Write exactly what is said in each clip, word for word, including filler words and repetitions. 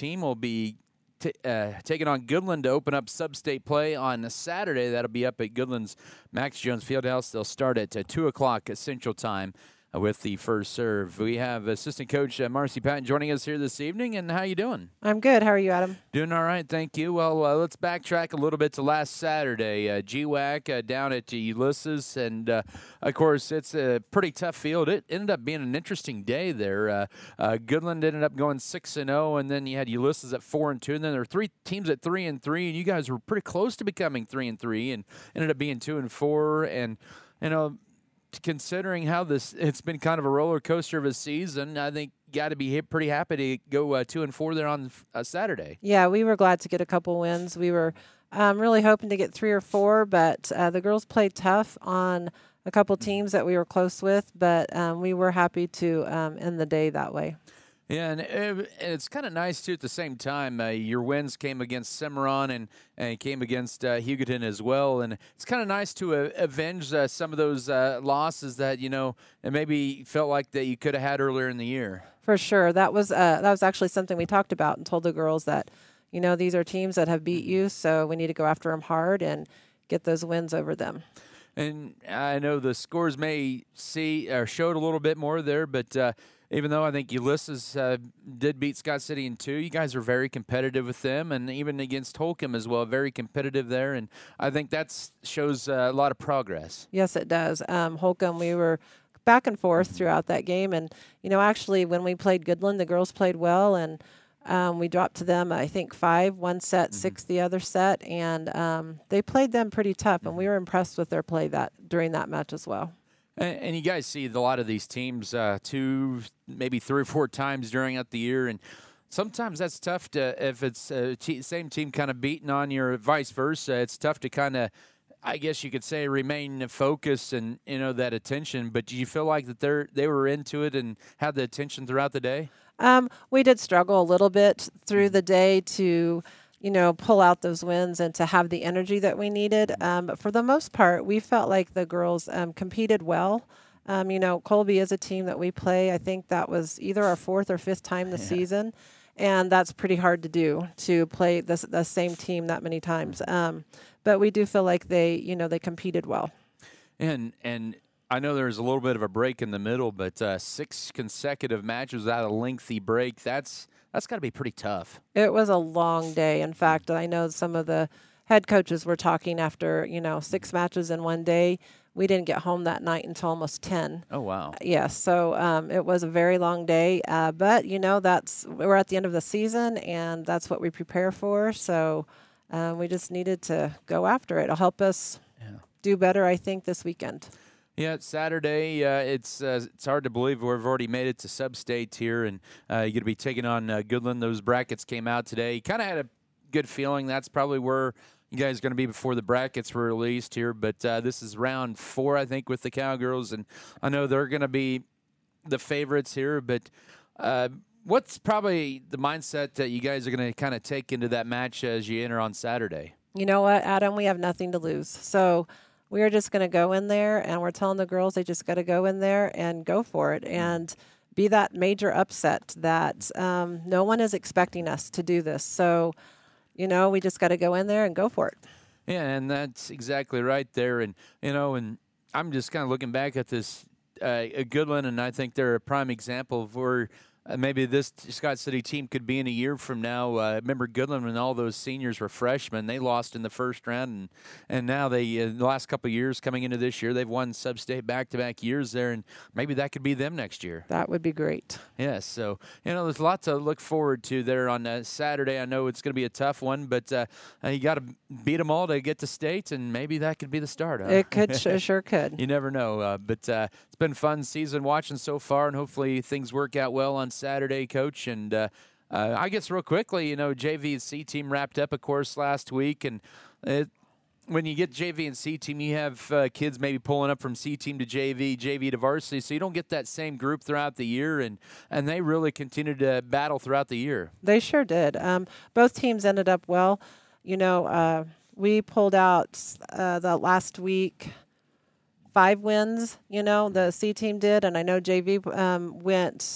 team will be T- uh, taking on Goodland to open up sub-state play on Saturday. That'll be up at Goodland's Max Jones Fieldhouse. They'll start at uh, two o'clock at Central Time uh, with the first serve. We have assistant coach uh, Marcy Patton joining us here this evening. And how you doing? I'm good. How are you, Adam? Doing all right, thank you. Well, uh, let's backtrack a little bit to last Saturday. Uh, G WAC uh, down at Ulysses, and uh, of course, it's a pretty tough field. It ended up being an interesting day there. Uh, uh, Goodland ended up going six and zero, and then you had Ulysses at four and two, and then there were three teams at three and three, and you guys were pretty close to becoming three and three, and ended up being two and four, and you know. Considering how this, it's been kind of a roller coaster of a season, I think you got to be pretty happy to go uh, two and four there on uh, Saturday. Yeah, we were glad to get a couple wins. We were um, really hoping to get three or four, but uh, the girls played tough on a couple teams that we were close with, but um, we were happy to um, end the day that way. Yeah, and it, it's kind of nice, too, at the same time. Uh, your wins came against Cimarron and, and came against uh, Hugoton as well. And it's kind of nice to uh, avenge uh, some of those uh, losses that, you know, and maybe felt like that you could have had earlier in the year. For sure. That was uh, that was actually something we talked about and told the girls that, you know, these are teams that have beat you, so we need to go after them hard and get those wins over them. And I know the scores may see or showed a little bit more there, but uh, even though I think Ulysses uh, did beat Scott City in two, you guys are very competitive with them, and even against Holcomb as well, very competitive there. And I think that shows uh, a lot of progress. Yes, it does. Um, Holcomb, we were back and forth throughout that game, and you know, actually, when we played Goodland, the girls played well, and um, we dropped to them, I think, five one set, mm-hmm. six the other set, and um, they played them pretty tough, and we were impressed with their play that during that match as well. And, and you guys see a lot of these teams uh, two, maybe three or four times during out the year, and sometimes that's tough to, if it's a t- same team kind of beating on you or vice versa, it's tough to kind of, I guess you could say, remain focused and, you know, that attention. But do you feel like that they're they were into it and had the attention throughout the day? Um, we did struggle a little bit through the day to, you know, pull out those wins and to have the energy that we needed. Um, but for the most part, we felt like the girls um, competed well. Um, you know, Colby is a team that we play. I think that was either our fourth or fifth time this yeah. season. And that's pretty hard to do, to play this, the same team that many times. Um, but we do feel like they, you know, they competed well. And and I know there was a little bit of a break in the middle, but uh, six consecutive matches without a lengthy break, that's that's got to be pretty tough. It was a long day. In fact, I know some of the head coaches were talking after, you know, six matches in one day. We didn't get home that night until almost ten. Oh, wow. Yes, yeah, so um, it was a very long day. Uh, but, you know, that's we're at the end of the season, and that's what we prepare for. So uh, we just needed to go after it. It'll help us yeah. do better, I think, this weekend. Yeah, it's Saturday. Uh, it's uh, it's hard to believe we've already made it to sub-state here, and uh, you're going to be taking on uh, Goodland. Those brackets came out today. You kind of had a good feeling that's probably where you guys are going to be before the brackets were released here, but uh, this is round four, I think, with the Cowgirls, and I know they're going to be the favorites here, but uh, what's probably the mindset that you guys are going to kind of take into that match as you enter on Saturday? You know what, Adam? We have nothing to lose, so we are just going to go in there, and we're telling the girls they just got to go in there and go for it and be that major upset that um, no one is expecting us to do this. So, you know, we just got to go in there and go for it. Yeah, and that's exactly right there. And, you know, and I'm just kind of looking back at this uh, Goodland, and I think they're a prime example of where Uh, maybe this Scott City team could be in a year from now. Uh, remember Goodland when all those seniors were freshmen. They lost in the first round, and, and now they, uh, the last couple of years coming into this year, they've won sub-state back-to-back years there, and maybe that could be them next year. That would be great. Yes, so, you know, there's a lot to look forward to there on uh, Saturday. I know it's going to be a tough one, but uh, you got to beat them all to get to state, and maybe that could be the start. Huh? It could, sure could. You never know, uh, but uh, it's been fun season watching so far, and hopefully things work out well on Saturday, Coach. And uh, uh, I guess real quickly, you know, J V and C team wrapped up, of course, last week. And it, when you get J V and C team, you have uh, kids maybe pulling up from C team to J V, J V to varsity, so you don't get that same group throughout the year. And, and they really continued to battle throughout the year. They sure did. Um, both teams ended up well. You know, uh, we pulled out uh, the last week five wins, you know, the C team did. And I know J V um, went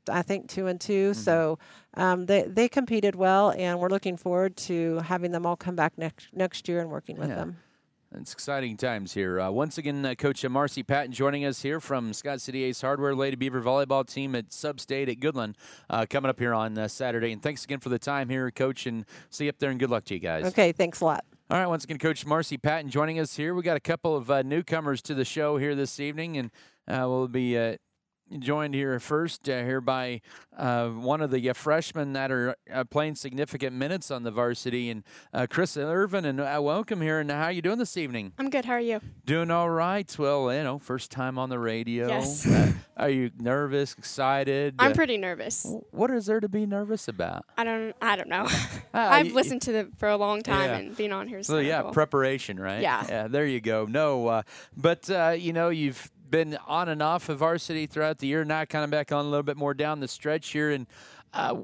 I think two and two. Mm-hmm. So um, they they competed well, and we're looking forward to having them all come back next next year and working with yeah. them. It's exciting times here. Uh, once again, uh, Coach Marcy Patton joining us here from Scott City Ace Hardware, Lady Beaver volleyball team at Substate at Goodland, uh, coming up here on uh, Saturday. And thanks again for the time here, Coach, and see you up there, and good luck to you guys. Okay, thanks a lot. All right, once again, Coach Marcy Patton joining us here. We got a couple of uh, newcomers to the show here this evening, and uh, we'll be uh, joined here first uh, here by uh, one of the uh, freshmen that are uh, playing significant minutes on the varsity, and uh, Chris Irvin. And uh, welcome here. And how are you doing this evening? I'm good. How are you? Doing all right. Well, you know, first time on the radio. Yes. Uh, are you nervous? Excited? I'm uh, pretty nervous. What is there to be nervous about? I don't. I don't know. Uh, I've y- listened to them for a long time, yeah. and being on here is So yeah, cool. preparation, right? Yeah. Yeah. There you go. No, uh, but uh, you know, you've been on and off of varsity throughout the year, now kind of back on a little bit more down the stretch here. And uh,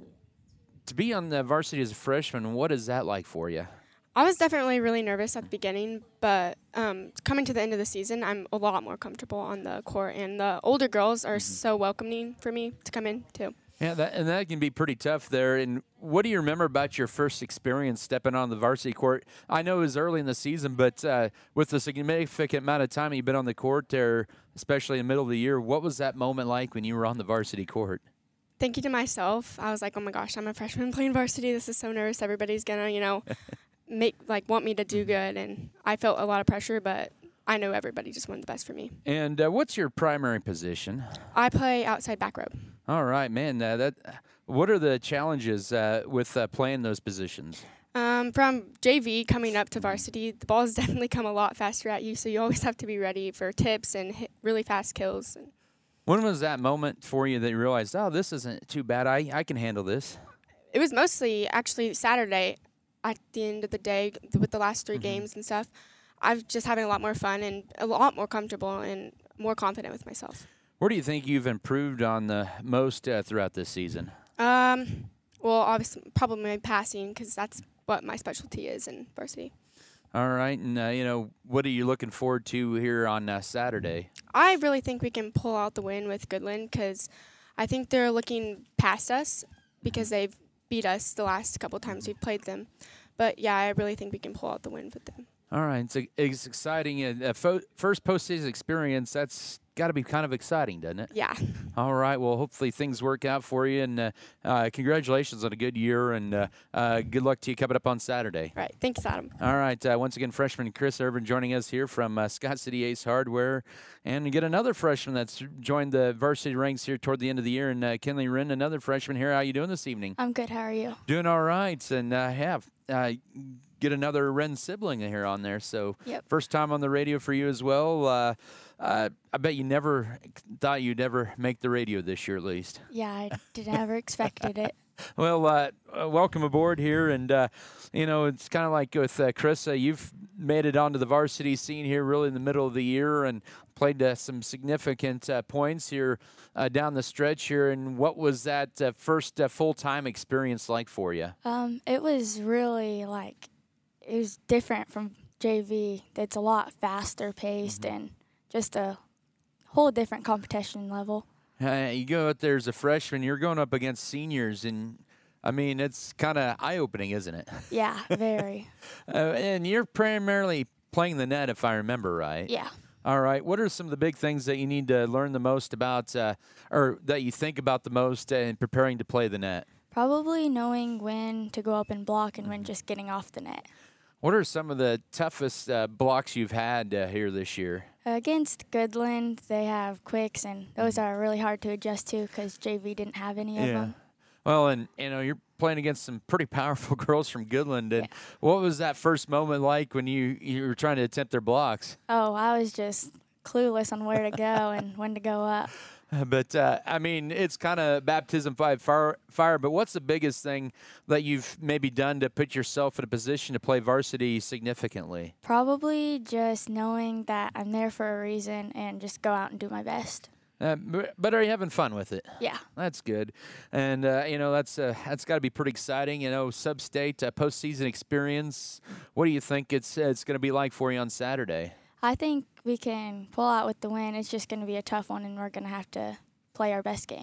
to be on the varsity as a freshman, what is that like for you? I was definitely really nervous at the beginning, but um, coming to the end of the season, I'm a lot more comfortable on the court, and the older girls are mm-hmm. so welcoming for me to come in too. Yeah, that, and that can be pretty tough there. And what do you remember about your first experience stepping on the varsity court? I know it was early in the season, but uh, with the significant amount of time you've been on the court there, especially in the middle of the year, what was that moment like when you were on the varsity court? Thinking to myself, I was like, oh my gosh, I'm a freshman playing varsity. This is so nervous. Everybody's going to, you know, make like want me to do good. And I felt a lot of pressure, but I know everybody just wanted the best for me. And uh, what's your primary position? I play outside back row. All right, man. Uh, that. What are the challenges uh, with uh, playing those positions? Um, from J V coming up to varsity, the balls definitely come a lot faster at you, so you always have to be ready for tips and hit really fast kills. When was that moment for you that you realized, oh, this isn't too bad, I, I can handle this? It was mostly actually Saturday at the end of the day with the last three mm-hmm. games and stuff. I'm just having a lot more fun and a lot more comfortable and more confident with myself. Where do you think you've improved on the most uh, throughout this season? Um, well, obviously, probably my passing, because that's what my specialty is in varsity. All right, and, uh, you know, what are you looking forward to here on uh, Saturday? I really think we can pull out the win with Goodland, because I think they're looking past us because they've beat us the last couple times we've played them. But, yeah, I really think we can pull out the win with them. All right, it's, it's exciting. Uh, fo- first postseason experience, that's got to be kind of exciting, doesn't it? Yeah. All right, well, hopefully things work out for you, and uh, uh, congratulations on a good year, and uh, uh, good luck to you coming up on Saturday. Right, thanks, Adam. All right, uh, once again, freshman Chris Irvin joining us here from uh, Scott City Ace Hardware, and we get another freshman that's joined the varsity ranks here toward the end of the year, and uh, Kenley Wren, another freshman here. How are you doing this evening? I'm good. How are you? Doing all right, and uh, have uh, get another Wren sibling here on there. So yep. First time on the radio for you as well. Uh, uh, I bet you never thought you'd ever make the radio this year, at least. Yeah, I did never expected it. Well, uh, uh, welcome aboard here, and uh, you know it's kind of like with uh, Chris. Uh, you've made it onto the varsity scene here, really in the middle of the year, and played uh, some significant uh, points here uh, down the stretch here. And what was that uh, first uh, full-time experience like for you? Um, it was really like it was different from J V. It's a lot faster paced mm-hmm. and just a whole different competition level. Uh, you go out there as a freshman, you're going up against seniors, and I mean, it's kind of eye-opening, isn't it? Yeah, very. uh, and you're primarily playing the net, if I remember right. Yeah. All right. What are some of the big things that you need to learn the most about, uh, or that you think about the most in preparing to play the net? Probably knowing when to go up and block and when just getting off the net. What are some of the toughest uh, blocks you've had uh, here this year? Against Goodland, they have quicks, and those are really hard to adjust to because J V didn't have any yeah. of them. Well, and, you know, you're playing against some pretty powerful girls from Goodland. And yeah. What was that first moment like when you, you were trying to attempt their blocks? Oh, I was just clueless on where to go and when to go up. But, uh, I mean, it's kind of baptism by fire, fire. But what's the biggest thing that you've maybe done to put yourself in a position to play varsity significantly? Probably just knowing that I'm there for a reason and just go out and do my best. Uh, but are you having fun with it? Yeah. That's good. And, uh, you know, that's uh, that's got to be pretty exciting. You know, sub-state, uh, postseason experience. What do you think it's, uh, it's going to be like for you on Saturday? I think we can pull out with the win. It's just going to be a tough one, and we're going to have to play our best game.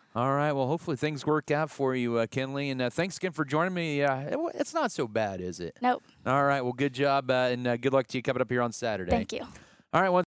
All right. Well, hopefully things work out for you, uh, Kinley. And uh, thanks again for joining me. Uh, it, it's not so bad, is it? Nope. All right. Well, good job, uh, and uh, good luck to you coming up here on Saturday. Thank you. All right. Well,